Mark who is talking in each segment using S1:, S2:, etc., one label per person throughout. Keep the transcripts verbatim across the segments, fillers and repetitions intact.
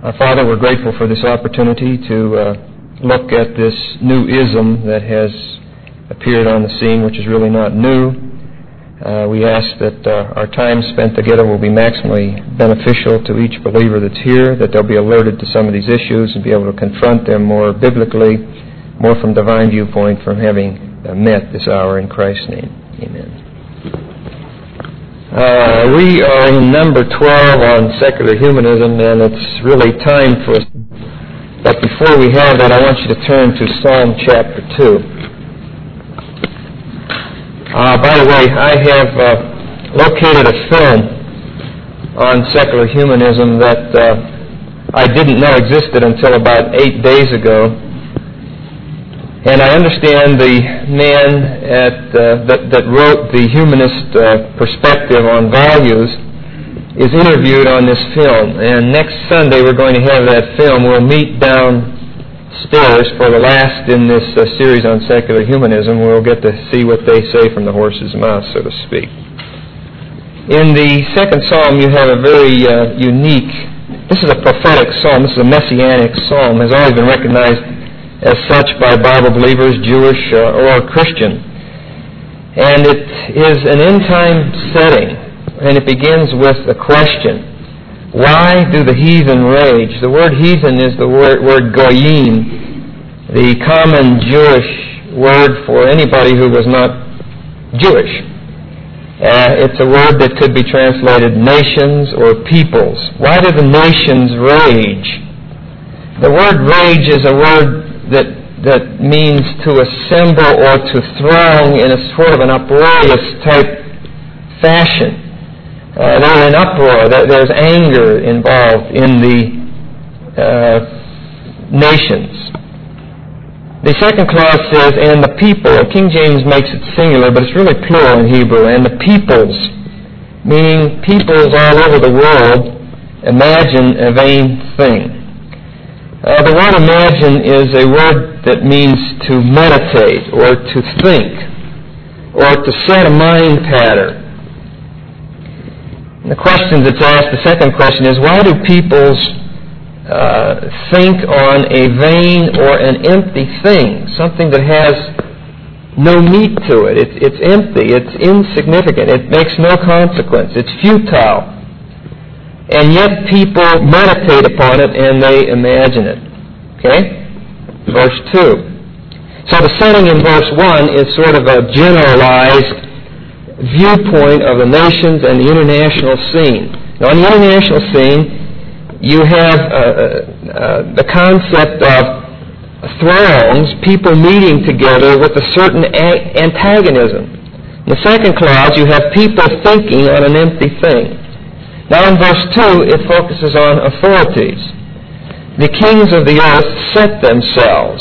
S1: Our Father, we're grateful for this opportunity to uh, look at this new ism that has appeared on the scene, which is really not new. Uh, we ask that uh, our time spent together will be maximally beneficial to each believer that's here, that they'll be alerted to some of these issues and be able to confront them more biblically, more from divine viewpoint, from having uh, met this hour in Christ's name. Amen. Uh, we are in number twelve on secular humanism, and it's really time for us. But before we have that, I want you to turn to Psalm chapter two. Uh, by the way, I have uh, located a film on secular humanism that uh, I didn't know existed until about eight days ago. And I understand the man at, uh, that, that wrote the humanist uh, perspective on values is interviewed on this film. And next Sunday we're going to have that film. We'll meet downstairs for the last in this uh, series on secular humanism. We'll get to see what they say from the horse's mouth, so to speak. In the second psalm you have a very uh, unique, this is a prophetic psalm, this is a messianic psalm, has always been recognized as such by Bible believers, Jewish uh, or Christian. And it is an end-time setting, and it begins with a question. Why do the heathen rage? The word heathen is the word, word goyim, the common Jewish word for anybody who was not Jewish. Uh, it's a word that could be translated nations or peoples. Why do the nations rage? The word rage is a word that that means to assemble or to throng in a sort of an uproarious type fashion. Uh, they're in uproar. There's anger involved in the uh, nations. The second clause says, and the people. King James makes it singular, but it's really plural in Hebrew. And the peoples, meaning peoples all over the world, imagine a vain thing. Uh, the word imagine is a word that means to meditate or to think or to set a mind pattern. And the question that's asked, the second question is, why do peoples uh, think on a vain or an empty thing, something that has no meat to it? It's, it's empty, it's insignificant, it makes no consequence, it's futile. And yet people meditate upon it and they imagine it. Okay? Verse two. So the setting in verse one is sort of a generalized viewpoint of the nations and the international scene. Now on the international scene, you have uh, uh, the concept of throngs, people meeting together with a certain a- antagonism. In the second clause, you have people thinking on an empty thing. Now in verse two, it focuses on authorities. The kings of the earth set themselves.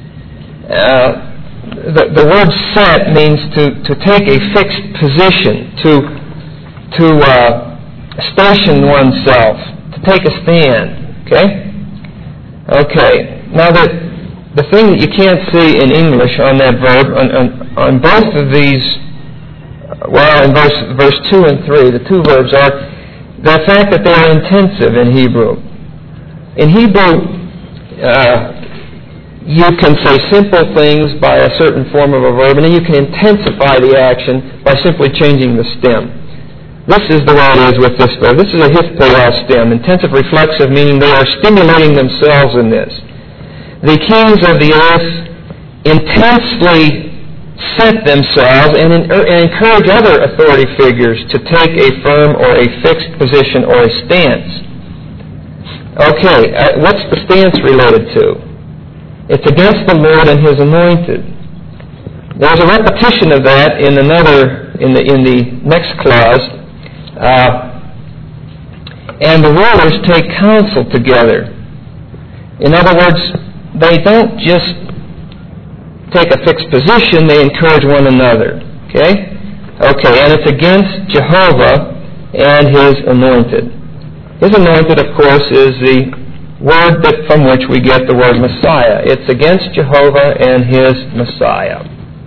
S1: Uh, the, the word set means to, to take a fixed position, to, to uh, station oneself, to take a stand. Okay? Okay. Now the, the thing that you can't see in English on that verb, on, on, on both of these, well, in verse, verse two and three, the two verbs are the fact that they are intensive in Hebrew. In Hebrew, uh, you can say simple things by a certain form of a verb, and then you can intensify the action by simply changing the stem. This is the way it is with this verb. This is a hiphpelah stem, intensive reflexive, meaning they are stimulating themselves in this. The kings of the earth intensely set themselves and, in, and encourage other authority figures to take a firm or a fixed position or a stance. Okay, uh, what's the stance related to? It's against the Lord and His anointed. There's a repetition of that in another, in the in the next clause. Uh, and the rulers take counsel together. In other words, they don't just take a fixed position, they encourage one another. Okay? Okay, and it's against Jehovah and His anointed. His anointed, of course, is the word that from which we get the word Messiah. It's against Jehovah and His Messiah.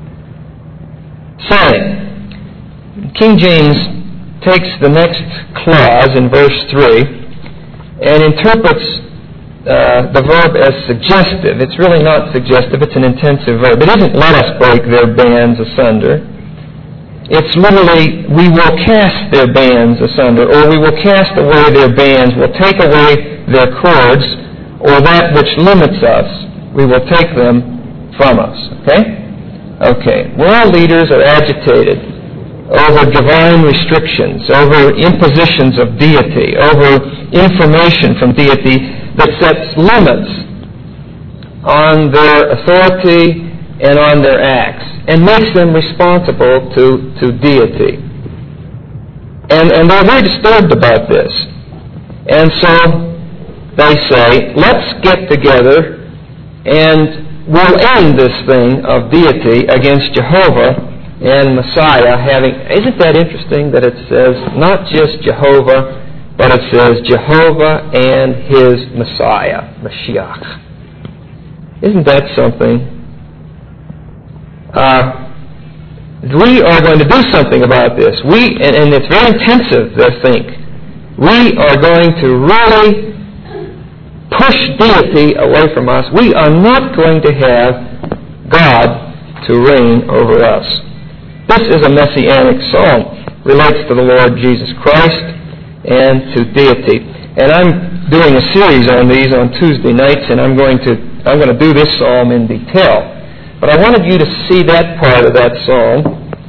S1: Sign. King James takes the next clause in verse three and interprets uh, the verb as suggestive. It's really not suggestive. It's an intensive verb. It isn't let us break their bands asunder. It's literally, we will cast their bands asunder, or we will cast away their bands. We'll take away their cords, or that which limits us. We will take them from us. Okay? Okay. World leaders are agitated over divine restrictions, over impositions of deity, over information from deity that sets limits on their authority and on their acts, and makes them responsible to, to deity. And, and they're very disturbed about this. And so they say, let's get together and we'll end this thing of deity against Jehovah and Messiah having... Isn't that interesting that it says not just Jehovah, but it says Jehovah and His Messiah, Mashiach. Isn't that something? Uh, we are going to do something about this. We, and, and it's very intensive, I think. We are going to really push deity away from us. We are not going to have God to reign over us. This is a messianic psalm. Relates to the Lord Jesus Christ and to deity. And I'm doing a series on these on Tuesday nights, and I'm going to I'm going to do this psalm in detail. But I wanted you to see that part of that psalm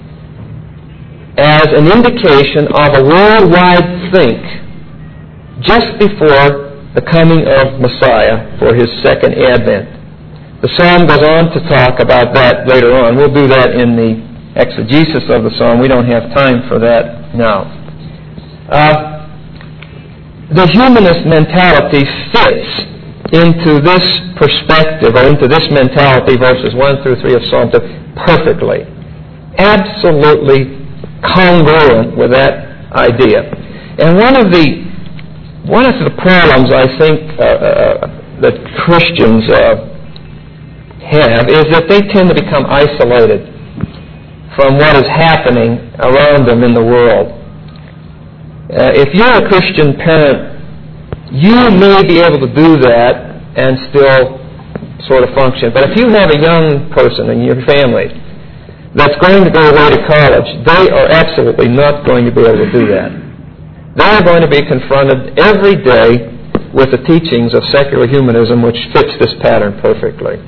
S1: as an indication of a worldwide think just before the coming of Messiah for His second advent. The psalm goes on to talk about that later on. We'll do that in the exegesis of the psalm. We don't have time for that now. Uh, the humanist mentality fits into this perspective, or into this mentality, verses one through three of Psalm two, perfectly. Absolutely congruent with that idea. And one of the one of the problems I think uh, uh, that Christians uh, have is that they tend to become isolated from what is happening around them in the world. Uh, if you're a Christian parent, you may be able to do that and still sort of function. But if you have a young person in your family that's going to go away to college, they are absolutely not going to be able to do that. They are going to be confronted every day with the teachings of secular humanism, which fits this pattern perfectly.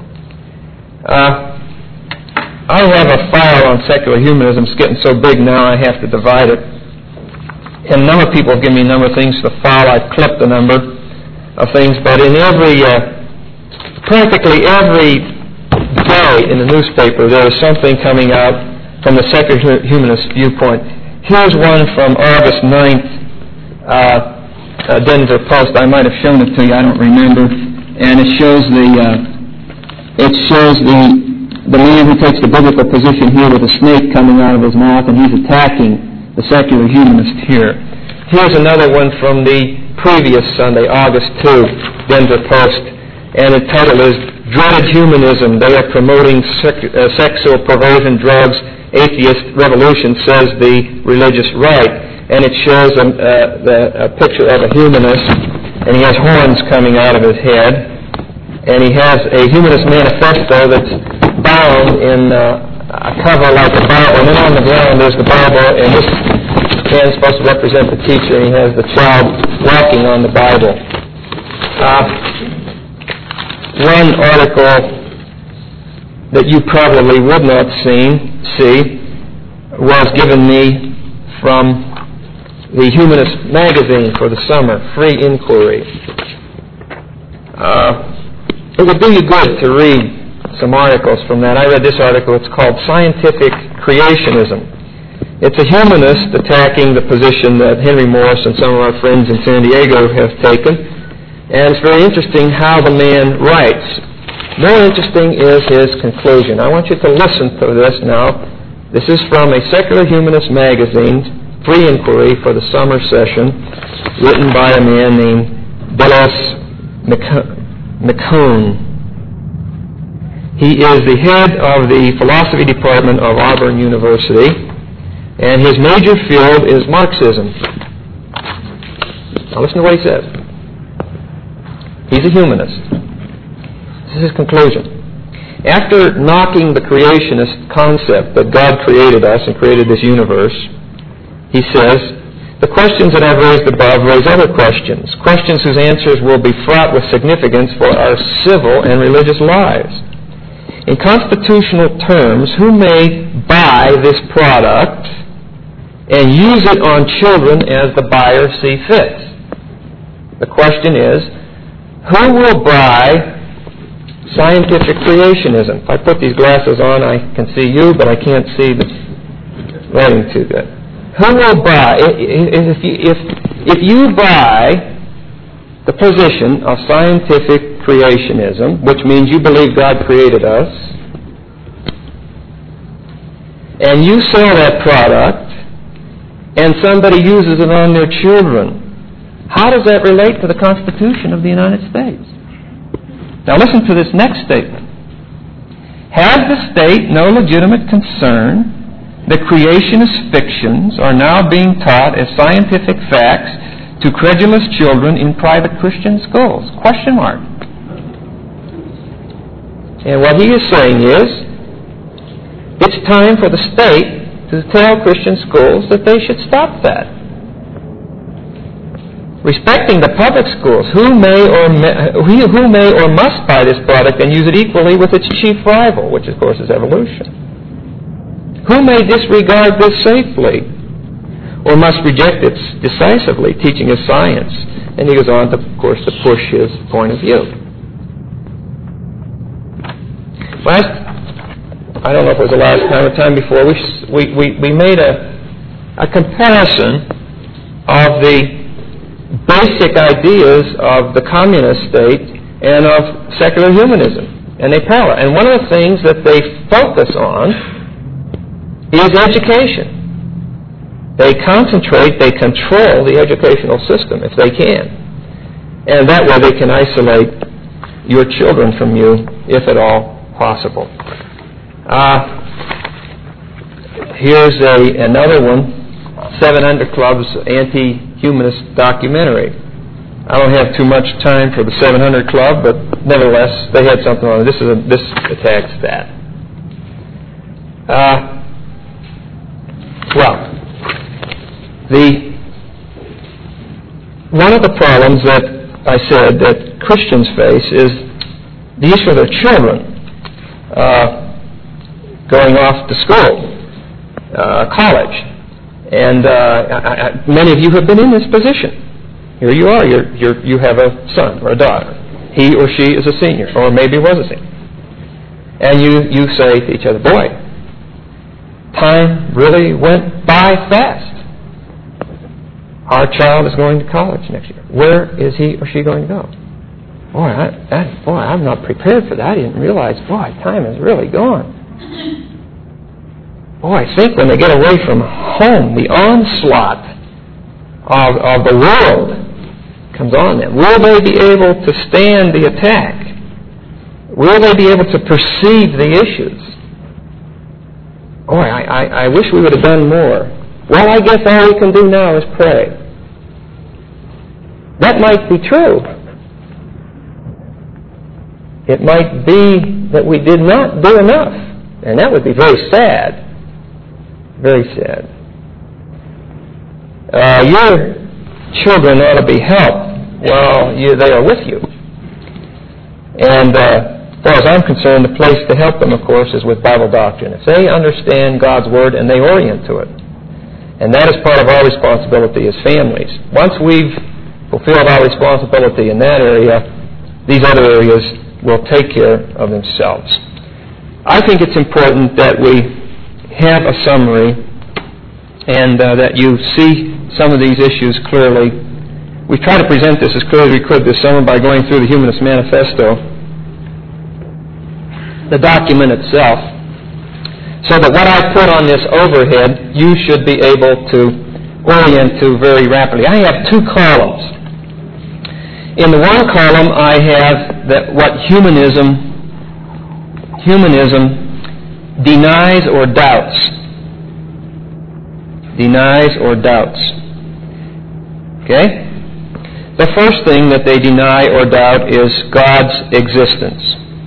S1: Uh, I have a file on secular humanism. It's getting so big now I have to divide it. And a number of people have given me a number of things to the file. I've clipped a number of things, but in every, uh, practically every day in the newspaper, there is something coming out from the secular humanist viewpoint. Here's one from August ninth, uh, uh, Denver Post. I might have shown it to you. I don't remember. And it shows the uh, it shows the the man who takes the biblical position here with a snake coming out of his mouth, and he's attacking the secular humanist here. Here's another one from the previous Sunday, August second, Denver Post, and the title is Dreaded Humanism. They are promoting sec- uh, sexual perversion, drugs, atheist revolution, says the religious right. And it shows a, uh, the, a picture of a humanist, and he has horns coming out of his head, and he has a humanist manifesto that's bound in uh, a cover like a Bible, and then on the ground there's the Bible, and this man is supposed to represent the teacher, and he has the child walking on the Bible. Uh, one article that you probably would not seen, see was given me from the Humanist magazine for the summer, Free Inquiry. Uh, it would do you good to read some articles from that. I read this article. It's called Scientific Creationism. It's a humanist attacking the position that Henry Morris and some of our friends in San Diego have taken. And it's very interesting how the man writes. More interesting is his conclusion. I want you to listen to this now. This is from a secular humanist magazine, Free Inquiry, for the summer session, written by a man named Delos McCone. He is the head of the philosophy department of Auburn University, and his major field is Marxism. Now listen to what he says. He's a humanist. This is his conclusion. After knocking the creationist concept that God created us and created this universe, he says, the questions that I've raised above raise other questions, questions whose answers will be fraught with significance for our civil and religious lives. In constitutional terms, who may buy this product and use it on children as the buyer see fit? The question is, who will buy scientific creationism? If I put these glasses on, I can see you, but I can't see the writing too good. Who will buy, if you, if, if you buy the position of scientific creationism, which means you believe God created us, and you sell that product, and somebody uses it on their children, how does that relate to the Constitution of the United States? Now listen to this next statement. Has the state no legitimate concern that creationist fictions are now being taught as scientific facts to credulous children in private Christian schools? Question mark. And what he is saying is, it's time for the state to tell Christian schools that they should stop that. Respecting the public schools, who may or may, who may or must buy this product and use it equally with its chief rival, which of course is evolution. Who may disregard this safely or must reject it decisively, teaching as science? And he goes on, to, of course, to push his point of view. Last, I don't know if it was the last time or time before, we we we, we made a a comparison of the basic ideas of the communist state and of secular humanism, and they parallel. And one of the things that they focus on is education. They concentrate, they control the educational system if they can, and that way they can isolate your children from you, if at all possible. Uh, here's a another one, Seven Hundred Club's anti-humanist documentary. I don't have too much time for the Seven Hundred Club, but nevertheless, they had something on it. This is a, this attacks that. Uh, well, the one of the problems that I said that Christians face is the issue of their children uh, going off to school, uh, college. And uh, I, I, many of you have been in this position. Here you are. You're, you're, you have a son or a daughter. He or she is a senior, or maybe was a senior. And you, you say to each other, boy, time really went by fast. Our child is going to college next year. Where is he or she going to go? Boy, I, that, boy, I'm not prepared for that. I didn't realize, boy, time is really gone. Boy, I think when they get away from home, the onslaught of, of the world comes on them. Will they be able to stand the attack? Will they be able to perceive the issues? Boy, I, I, I wish we would have done more. Well, I guess all we can do now is pray. That might be true. It might be that we did not do enough, and that would be very sad. Very sad. Uh, your children ought to be helped while you, they are with you. And uh, as far as I'm concerned, the place to help them, of course, is with Bible doctrine. If they understand God's Word and they orient to it. And that is part of our responsibility as families. Once we've fulfilled our responsibility in that area, these other areas will take care of themselves. I think it's important that we have a summary and uh, that you see some of these issues clearly. We try to present this as clearly as we could this summer by going through the Humanist Manifesto, the document itself, so that what I put on this overhead you should be able to orient to very rapidly. I have two columns. In the one column I have that what humanism humanism denies or doubts. Denies or doubts. Okay? The first thing that they deny or doubt is God's existence.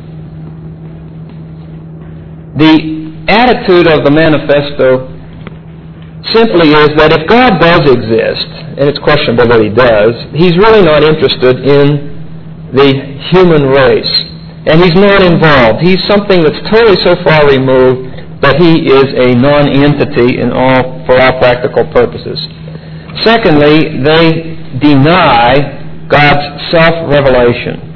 S1: The attitude of the manifesto simply is that if God does exist, and it's questionable that He does, He's really not interested in the human race. And He's not involved. He's something that's totally so far removed that He is a non-entity in all, for all practical purposes. Secondly, they deny God's self-revelation.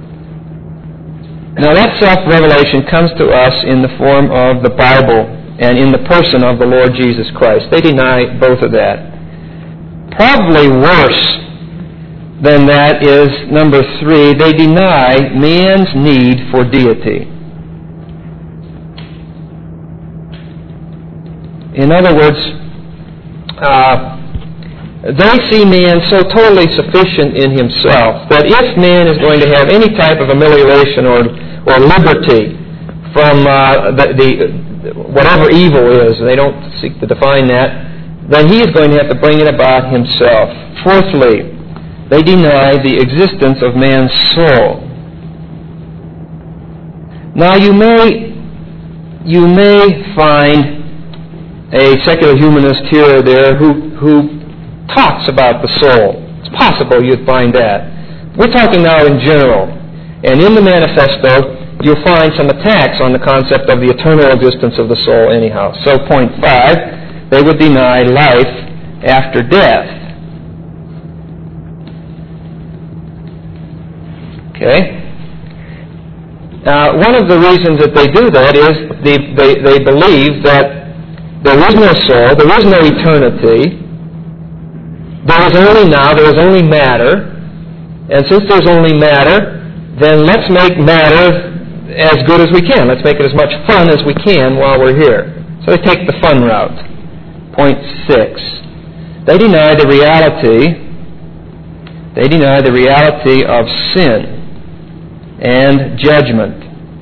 S1: Now that self-revelation comes to us in the form of the Bible and in the person of the Lord Jesus Christ. They deny both of that. Probably worse than that is, number three, they deny man's need for deity. In other words, uh, they see man so totally sufficient in himself that if man is going to have any type of amelioration or, or liberty from uh, the, the whatever evil is, they don't seek to define that, then he is going to have to bring it about himself. Fourthly, they deny the existence of man's soul. Now you may you may find a secular humanist here or there who, who talks about the soul. It's possible you'd find that. We're talking now in general. And in the manifesto, you'll find some attacks on the concept of the eternal existence of the soul anyhow. So point five, they would deny life after death. Okay? Now, one of the reasons that they do that is they, they, they believe that there is no soul, there is no eternity, there is only now, there is only matter, and since there's only matter, then let's make matter as good as we can. Let's make it as much fun as we can while we're here. So they take the fun route. Point six. They deny the reality, they deny the reality of sin and judgment.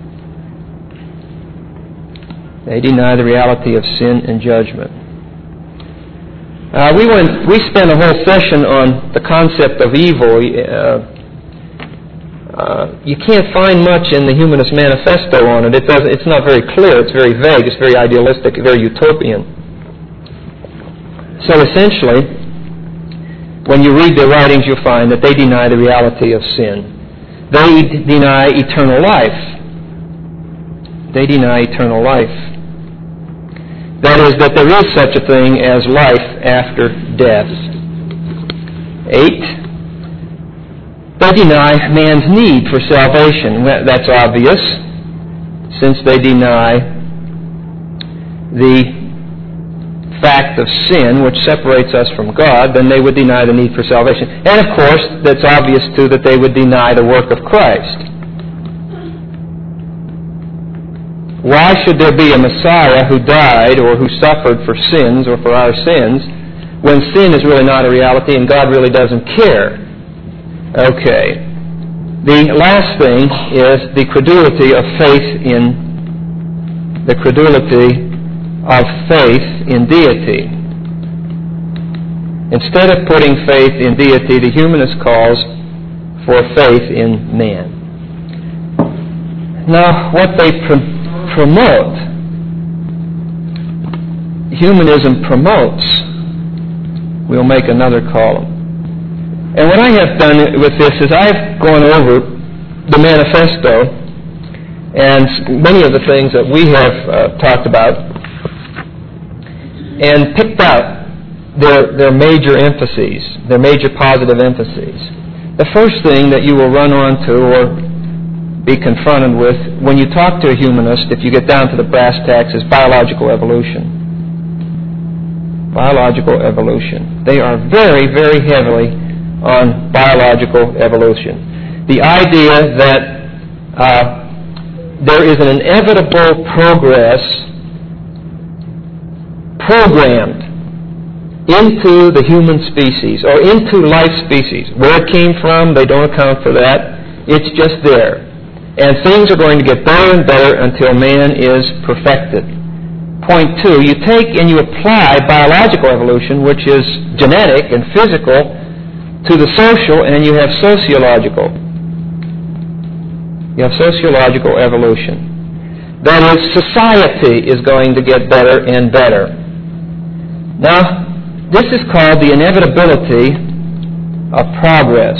S1: They deny the reality of sin and judgment. Uh, we went. We spent a whole session on the concept of evil. Uh, uh, you can't find much in the Humanist Manifesto on it. It doesn't. It's not very clear. It's very vague. It's very idealistic. Very utopian. So essentially, when you read their writings, you'll find that they deny the reality of sin. They d- deny eternal life. They deny eternal life. That is, that there is such a thing as life after death. Eight, they deny man's need for salvation. That's obvious, since they deny the fact of sin, which separates us from God, then they would deny the need for salvation. And of course, that's obvious too that they would deny the work of Christ. Why should there be a Messiah who died or who suffered for sins or for our sins when sin is really not a reality and God really doesn't care? Okay. The last thing is the credulity of faith in the credulity of faith in deity. Instead of putting faith in deity, the humanist calls for faith in man. Now, what they pro- promote, humanism promotes, we'll make another column. And what I have done with this is I've gone over the manifesto and many of the things that we have uh, talked about and picked out their, their major emphases, their major positive emphases. The first thing that you will run onto or be confronted with when you talk to a humanist, if you get down to the brass tacks, is biological evolution. Biological evolution. They are very, very heavily on biological evolution. The idea that uh, there is an inevitable progress programmed into the human species, or into life species. Where it came from, they don't account for that. It's just there. And things are going to get better and better until man is perfected. Point two, you take and you apply biological evolution, which is genetic and physical, to the social, and you have sociological. You have sociological evolution. That is, society is going to get better and better. Now, this is called the inevitability of progress.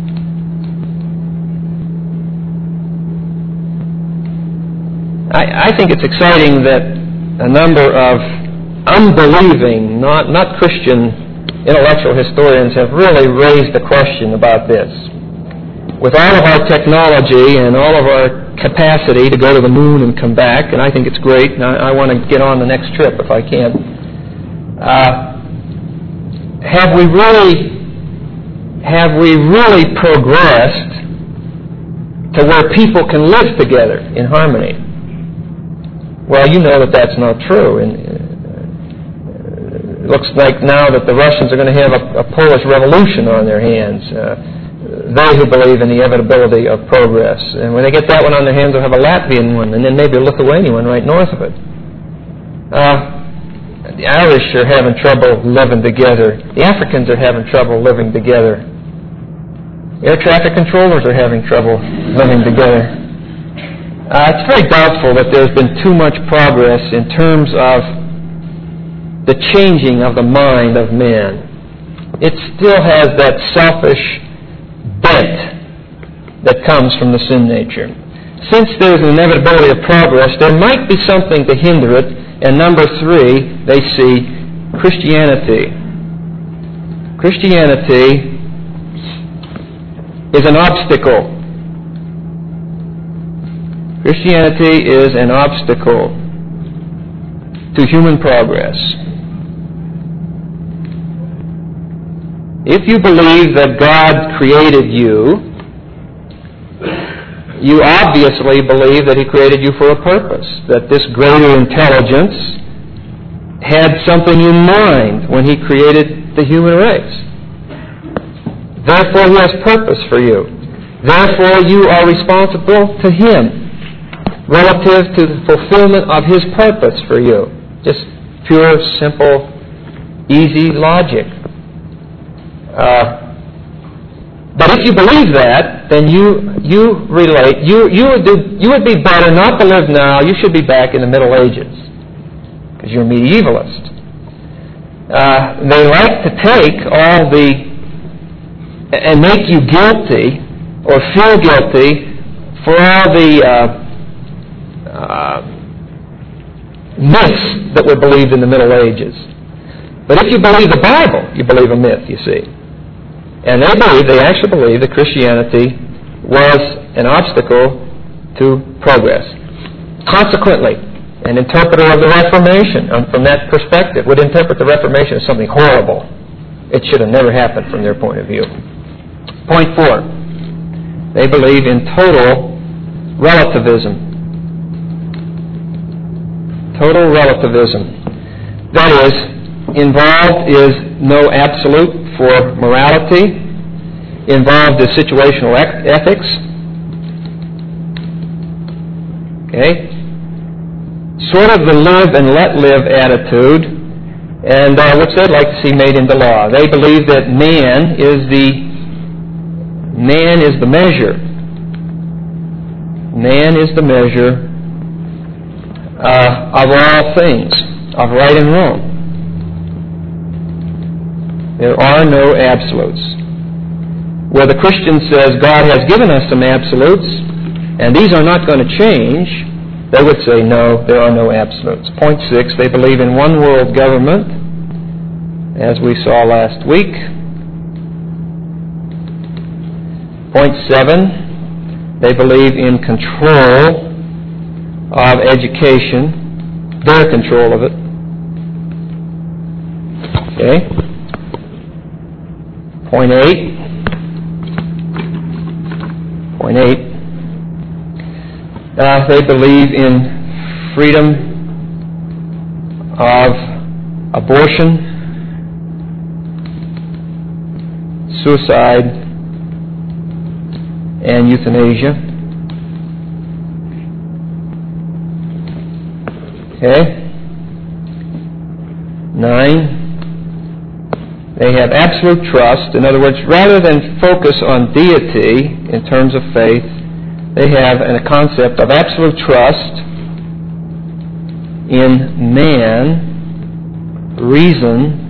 S1: I, I think it's exciting that a number of unbelieving, not, not Christian intellectual historians have really raised the question about this. With all of our technology and all of our capacity to go to the moon and come back, and I think it's great, and I, I want to get on the next trip if I can, uh, have we really, have we really progressed to where people can live together in harmony? Well, you know that that's not true. And it looks like now that the Russians are going to have a, a Polish revolution on their hands. Uh, they who believe in the inevitability of progress. And when they get that one on their hands, they'll have a Latvian one, and then maybe a Lithuanian one right north of it. Uh, the Irish are having trouble living together. The Africans are having trouble living together. Air traffic controllers are having trouble living together. Uh, it's very doubtful that there's been too much progress in terms of the changing of the mind of man. It still has that selfish bent that comes from the sin nature. Since there's an inevitability of progress, there might be something to hinder it. And number three, they see Christianity. Christianity is an obstacle. Christianity is an obstacle to human progress. If you believe that God created you, you obviously believe that He created you for a purpose, that this greater intelligence had something in mind when He created the human race. Therefore, He has purpose for you. Therefore, you are responsible to Him relative to the fulfillment of His purpose for you. Just pure, simple, easy logic. Uh, but if you believe that, then you you relate. You you would do. You would be better not to live now. You should be back in the Middle Ages, because you're a medievalist. Uh, they like to take all the and make you guilty or feel guilty for all the uh, uh, myths that were believed in the Middle Ages. But if you believe the Bible, you believe a myth. You see. And they believe, they actually believe that Christianity was an obstacle to progress. Consequently, an interpreter of the Reformation, um, from that perspective, would interpret the Reformation as something horrible. It should have never happened from their point of view. Point four. They believe in total relativism. Total relativism. That is, involved is no absolute for morality. Involved is situational ethics. Okay? Sort of the live and let live attitude, and uh, which they'd like to see made into law. They believe that man is the man is the measure. Man is the measure uh, of all things, of right and wrong. There are no absolutes. Where the Christian says God has given us some absolutes, and these are not going to change, they would say, no, there are no absolutes. Point six, they believe in one world government, as we saw last week. Point seven, they believe in control of education, their control of it. Okay? Point eight. Point eight. Uh, they believe in freedom of abortion, suicide, and euthanasia. Okay. Nine. They have absolute trust. In other words, rather than focus on deity in terms of faith, they have a concept of absolute trust in man, reason,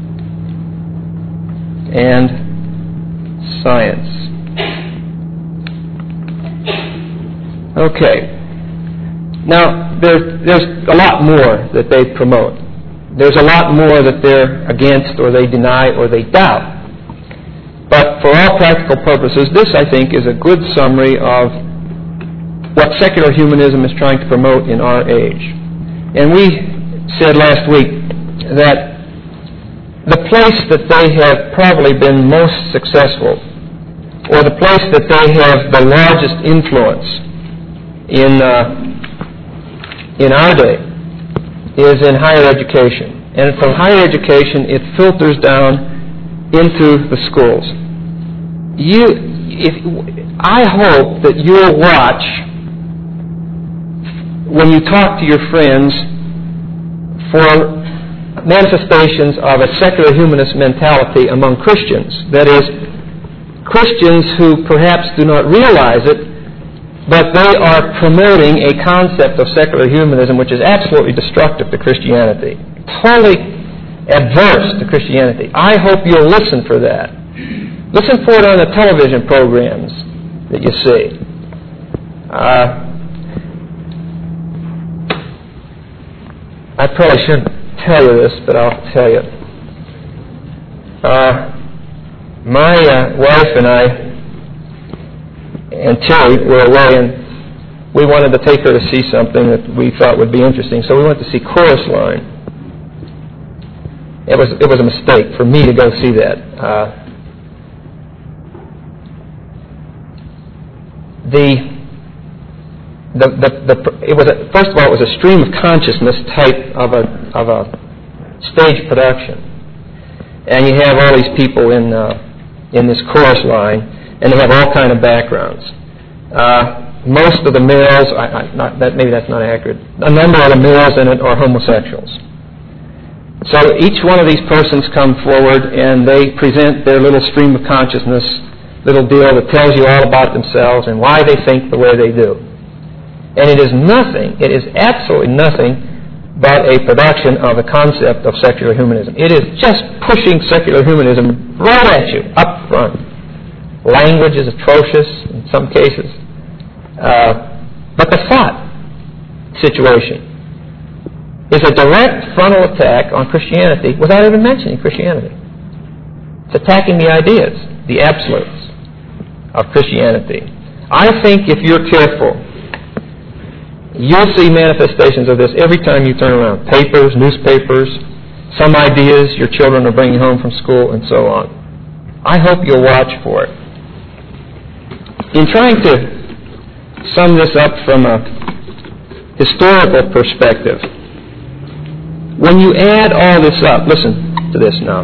S1: and science. Okay. Now, there, there's a lot more that they promote. There's a lot more that they're against, or they deny, or they doubt. But for all practical purposes, this, I think, is a good summary of what secular humanism is trying to promote in our age. And we said last week that the place that they have probably been most successful, or the place that they have the largest influence in uh, in our day, is in higher education. And from higher education, it filters down into the schools. You, if, I hope that you'll watch, when you talk to your friends, for manifestations of a secular humanist mentality among Christians. That is, Christians who perhaps do not realize it, but they are promoting a concept of secular humanism which is absolutely destructive to Christianity, totally adverse to Christianity. I hope you'll listen for that. Listen for it on the television programs that you see. Uh, I probably shouldn't tell you this, but I'll tell you. Uh, my uh, wife and I and Terry were away, and we wanted to take her to see something that we thought would be interesting. So we went to see Chorus Line. It was it was a mistake for me to go see that. Uh, the, the the the it was a, first of all, it was a stream of consciousness type of a of a stage production, and you have all these people in uh, in this chorus line. And they have all kind of backgrounds. Uh, most of the males, I, I, not, that, maybe that's not accurate, a number of the males in it are homosexuals. So each one of these persons come forward and they present their little stream of consciousness, little deal that tells you all about themselves and why they think the way they do. And it is nothing, it is absolutely nothing but a production of the concept of secular humanism. It is just pushing secular humanism right at you, up front. Language is atrocious in some cases. Uh, but the thought situation is a direct frontal attack on Christianity without even mentioning Christianity. It's attacking the ideas, the absolutes of Christianity. I think if you're careful, you'll see manifestations of this every time you turn around. Papers, newspapers, some ideas your children are bringing home from school, and so on. I hope you'll watch for it. In trying to sum this up from a historical perspective, when you add all this up, listen to this now.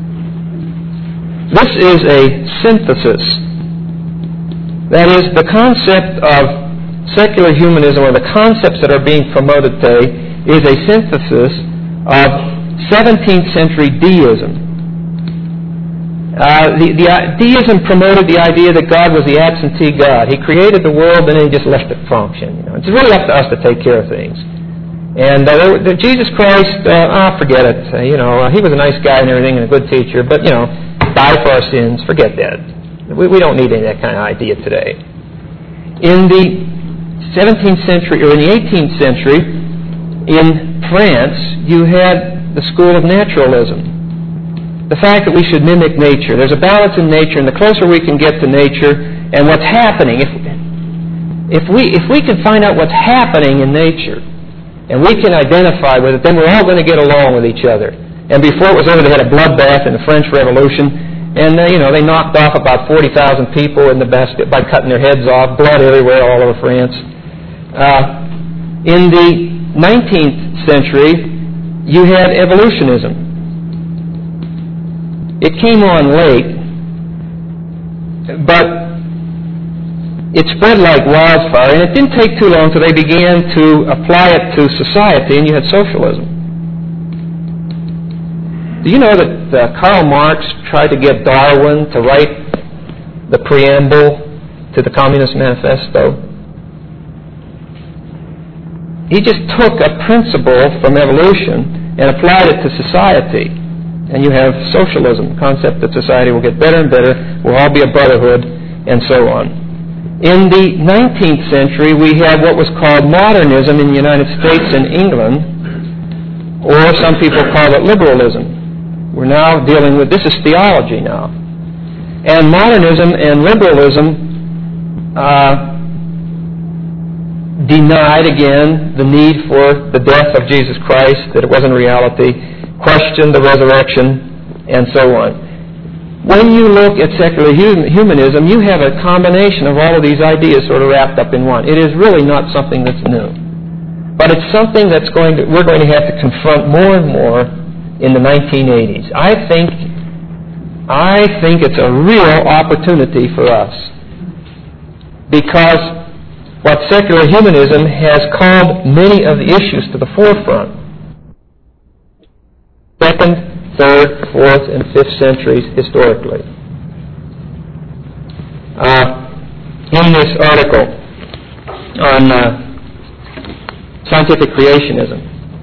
S1: This is a synthesis. That is, the concept of secular humanism, or the concepts that are being promoted today, is a synthesis of seventeenth century deism. Uh, the, the uh, deism promoted the idea that God was the absentee God. He created the world and then He just left it function. You know, it's really up to us to take care of things. And uh, the, Jesus Christ, uh, oh, forget it. Uh, you know, uh, He was a nice guy and everything and a good teacher, but you know, died for our sins. Forget that. We, we don't need any of that kind of idea today. In the seventeenth century or in the eighteenth century, in France, you had the school of naturalism. The fact that we should mimic nature. There's a balance in nature, and the closer we can get to nature and what's happening, if if we if we can find out what's happening in nature, and we can identify with it, then we're all going to get along with each other. And before it was over, they had a bloodbath in the French Revolution, and uh, you know they knocked off about forty thousand people in the Bastille by cutting their heads off, blood everywhere all over France. Uh, in the nineteenth century, you had evolutionism. It came on late, but it spread like wildfire, and it didn't take too long until they began to apply it to society, and you had socialism. Do you know that uh, Karl Marx tried to get Darwin to write the preamble to the Communist Manifesto? He just took a principle from evolution and applied it to society. And you have socialism, the concept that society will get better and better, we'll all be a brotherhood, and so on. In the nineteenth century, we have what was called modernism in the United States and England, or some people call it liberalism. We're now dealing with, this is theology now. And modernism and liberalism uh, denied, again, the need for the death of Jesus Christ, that it wasn't a reality, questioned the resurrection, and so on. When you look at secular humanism, you have a combination of all of these ideas sort of wrapped up in one. It is really not something that's new. But it's something that's going to, we're going to have to confront more and more in the nineteen eighties. I think, I think it's a real opportunity for us. Because what secular humanism has called many of the issues to the forefront. Second, third, fourth, and fifth centuries historically. Uh, in this article on uh, scientific creationism,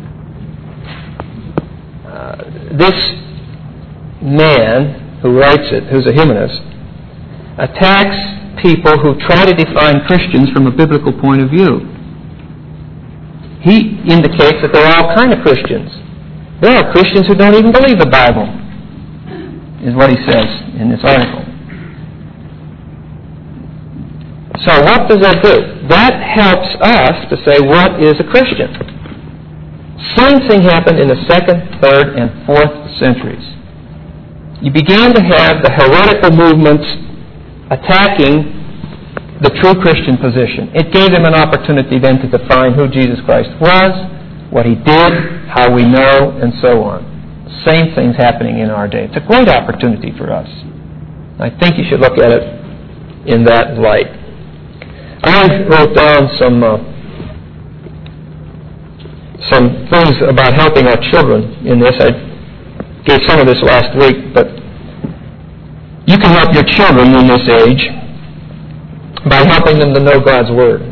S1: uh, this man who writes it, who's a humanist, attacks people who try to define Christians from a biblical point of view. He indicates that there are all kinds of Christians. There are Christians who don't even believe the Bible, is what he says in this article. So what does that do? That helps us to say, what is a Christian? Same thing happened in the second, third, and fourth centuries. You began to have the heretical movements attacking the true Christian position. It gave them an opportunity then to define who Jesus Christ was, what he did, how we know, and so on. Same thing's happening in our day. It's a great opportunity for us. I think you should look at it in that light. I wrote down some uh, some things about helping our children in this. I gave some of this last week, but you can help your children in this age by helping them to know God's Word.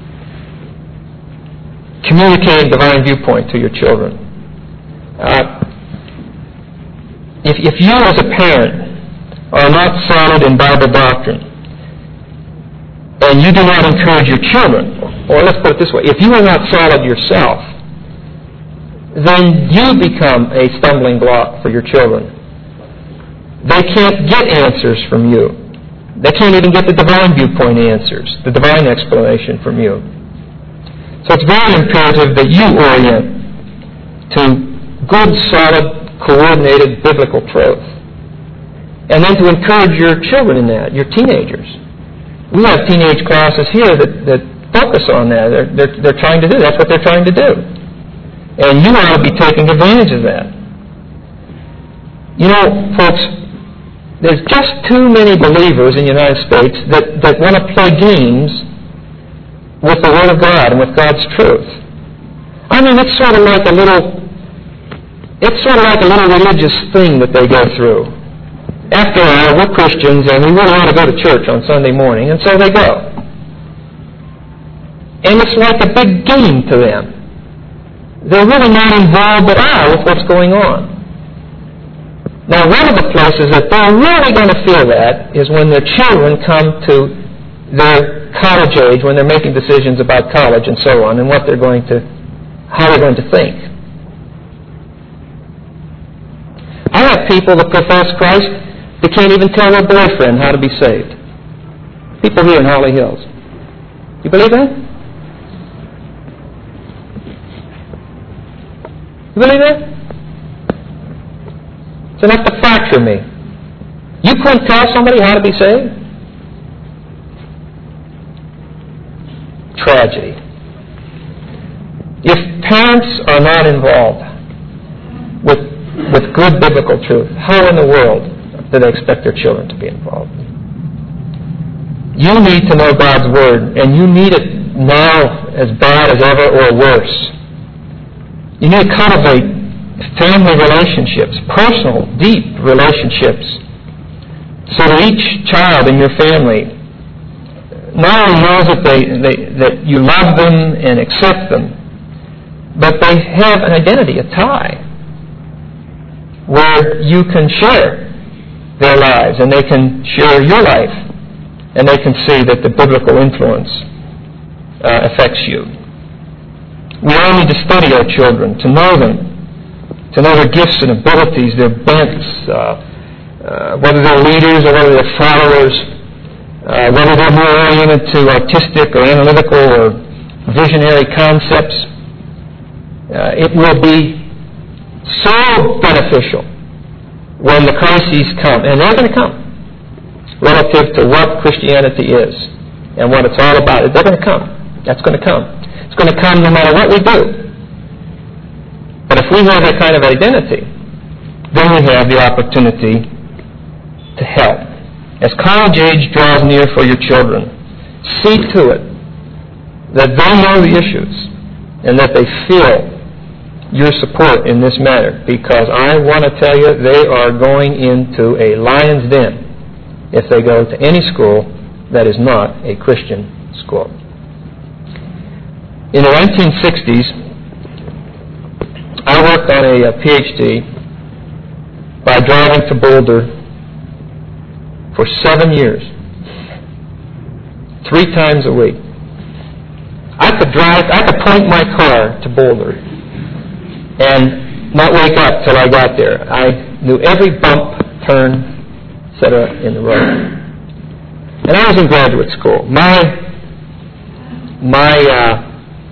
S1: Communicating divine viewpoint to your children. Uh, if, if you as a parent are not solid in Bible doctrine, and you do not encourage your children, or let's put it this way, if you are not solid yourself, then you become a stumbling block for your children. They can't get answers from you. They can't even get the divine viewpoint answers, the divine explanation from you. So it's very imperative that you orient to good, solid, coordinated biblical truth. And then to encourage your children in that, your teenagers. We have teenage classes here that, that focus on that. They're, they're, they're trying to do. That's what they're trying to do. And you ought to be taking advantage of that. You know, folks, there's just too many believers in the United States that, that want to play games with the Word of God and with God's truth. I mean, it's sort of like a little, it's sort of like a little religious thing that they go through. After all, we're Christians and we really want to go to church on Sunday morning, and so they go. And it's like a big game to them. They're really not involved at all with what's going on. Now, one of the places that they're really going to feel that is when their children come to their college age, when they're making decisions about college and so on, and what they're going to, how they're going to think. I have people that profess Christ that can't even tell their boyfriend how to be saved. People here in Holly Hills. You believe that? You believe that? It's enough to fracture me. You couldn't tell somebody how to be saved? Tragedy. If parents are not involved with, with good biblical truth, how in the world do they expect their children to be involved? You need to know God's Word, and you need it now as bad as ever or worse. You need to cultivate family relationships, personal, deep relationships, so that each child in your family not only knows that, they, they, that you love them and accept them, but they have an identity, a tie, where you can share their lives and they can share your life, and they can see that the biblical influence uh, affects you. We all need to study our children, to know them, to know their gifts and abilities, their bents, uh, uh, whether they're leaders or whether they're followers, uh, whether they're more oriented to artistic or analytical or visionary concepts. Uh, it will be so beneficial when the crises come, and they're going to come, relative to what Christianity is and what it's all about. They're going to come. That's going to come. It's going to come no matter what we do. But if we have that kind of identity, then we have the opportunity to help. As college age draws near for your children, see to it that they know the issues and that they feel your support in this matter, because I want to tell you they are going into a lion's den if they go to any school that is not a Christian school. In the nineteen sixties, I worked on a, a P H D by driving to Boulder for seven years, three times a week. I could drive, I could point my car to Boulder and not wake up till I got there. I knew every bump, turn, et cetera in the road. And I was in graduate school. My my uh,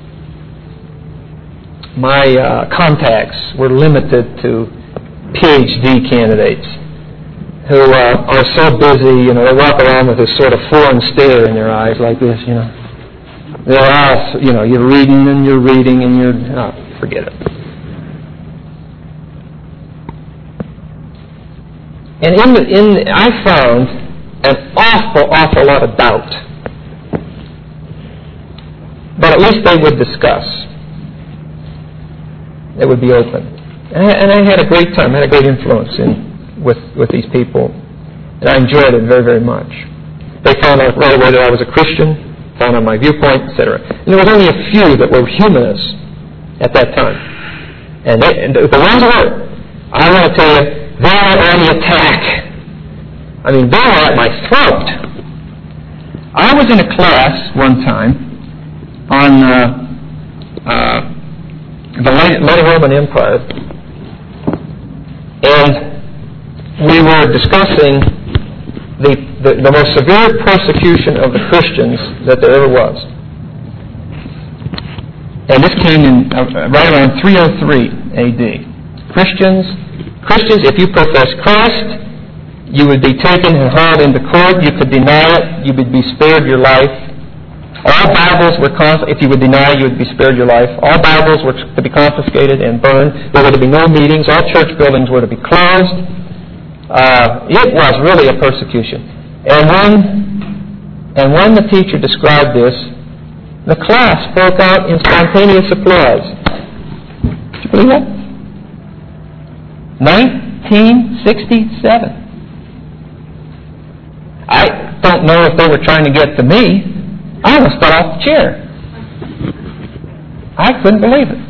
S1: my uh, contacts were limited to P H D candidates who uh, are so busy, you know, they walk around with this sort of foreign stare in their eyes like this, you know. They're all, you know, you're reading and you're reading and you're, oh, forget it. And in the, in the, I found an awful, awful lot of doubt. But at least they would discuss. They would be open. And I, and I had a great time. I had a great influence in with, with these people. And I enjoyed it very, very much. They found out right away that I was a Christian, found out my viewpoint, et cetera. And there was only a few that were humanists at that time. And, they, and the ones that were, I want to tell you, they were on the attack. I mean, they were at my throat. I was in a class one time on uh, uh, the late, late Roman Empire, and we were discussing the, the, the most severe persecution of the Christians that there ever was. And this came in uh, right around three oh three A D. Christians, Christians, if you profess Christ, you would be taken and hauled into court. You could deny it. You would be spared your life. All Bibles were, conf- if you would deny, you would be spared your life. All Bibles were to be confiscated and burned. There were to be no meetings. All church buildings were to be closed. Uh, it was really a persecution. And when, and when the teacher described this, the class broke out in spontaneous applause. Did you believe that? nineteen sixty-seven. I don't know if they were trying to get to me. I almost fell off the chair. I couldn't believe it.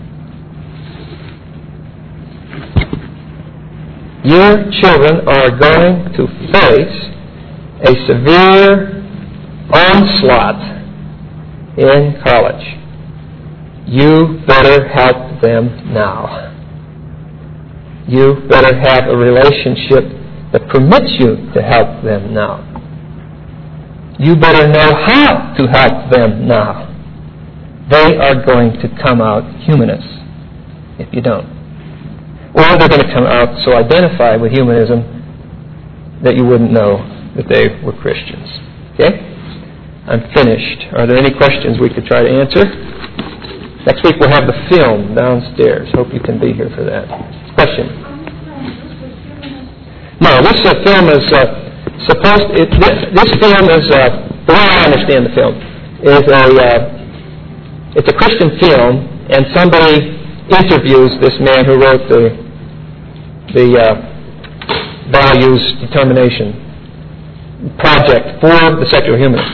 S1: Your children are going to face a severe onslaught in college. You better help them now. You better have a relationship that permits you to help them now. You better know how to help them now. They are going to come out humanists if you don't. Or they're going to come out so identified with humanism that you wouldn't know that they were Christians. Okay? I'm finished. Are there any questions we could try to answer? Next week we'll have the film downstairs. Hope you can be here for that. Question? No, this uh, film is uh, supposed. It, this, this film is uh, the way I understand the film is a uh, it's a Christian film, and somebody interviews this man who wrote the the uh, values determination project for the secular humanists.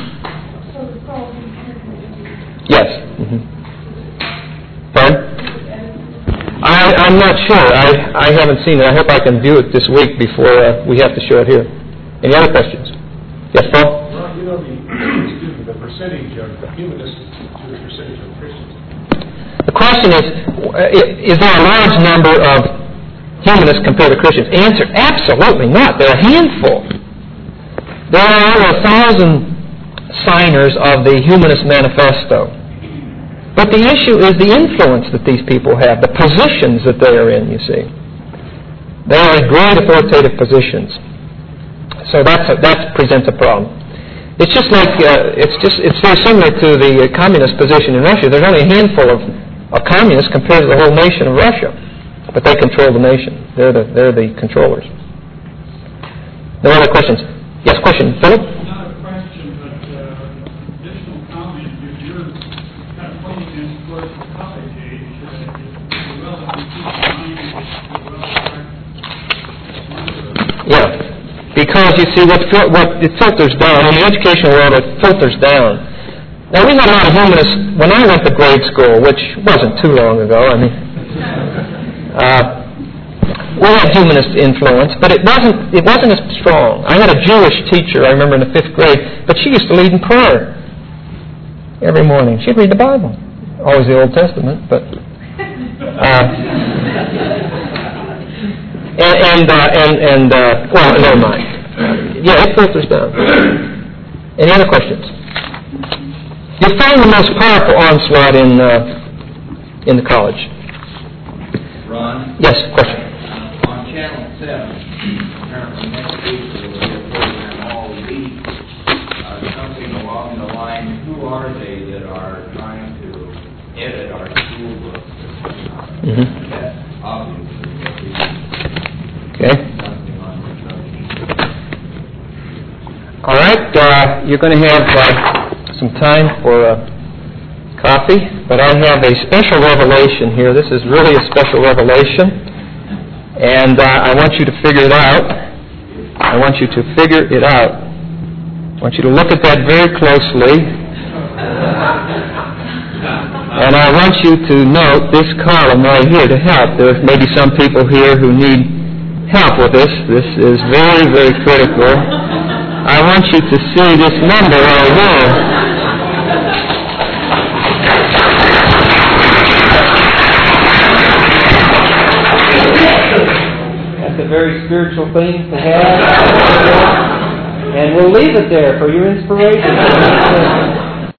S1: Yes. Mm-hmm. Pardon? I, I'm not sure. I, I haven't seen it. I hope I can view it this week before uh, we have to show it here. Any other questions? Yes, Paul?
S2: Well, you know, the, excuse me, the percentage of humanists to the percentage of Christians.
S1: The question is, is there a large number of humanists compared to Christians? Answer, absolutely not. There are a handful. There are over a thousand signers of the Humanist Manifesto. But the issue is the influence that these people have, the positions that they are in, you see. They are in great authoritative positions. So that's a, that presents a problem. It's just like, uh, it's just it's very similar to the uh, communist position in Russia. There's only a handful of, of communists compared to the whole nation of Russia. But they control the nation. They're the, they're the controllers. No other questions? Yes, question. Philip?
S3: Not a question, but uh, additional comment. If you're kind of pointing this towards the college age, uh, the relative mind is well.
S1: Yeah. Because you see, what fil- what it filters down in the educational world, it filters down. Now we had a lot of humanists when I went to grade school, which wasn't too long ago. I mean, uh, we had humanist influence, but it wasn't it wasn't as strong. I had a Jewish teacher, I remember in the fifth grade, but she used to lead in prayer every morning. She'd read the Bible, always the Old Testament, but. Uh, And and uh, and, and uh, well, never mind. Uh, yeah, it filters down. Any other questions? You find the most powerful onslaught in uh, in the college.
S4: Ron?
S1: Yes, question.
S4: Uh, on Channel seven, apparently next week there will be a program all week, uh, something along the line, who are they that are trying to edit our school books?
S1: Mm-hmm.
S4: That's obviously what we
S1: Okay. All right. Uh, you're going to have uh, some time for uh, coffee, but I have a special revelation here. This is really a special revelation, and uh, I want you to figure it out. I want you to figure it out. I want you to look at that very closely, and I want you to note this column right here to help. There may be some people here who need help with this. This is very, very critical. I want you to see this number right here. That's a very spiritual thing to have. And we'll leave it there for your inspiration.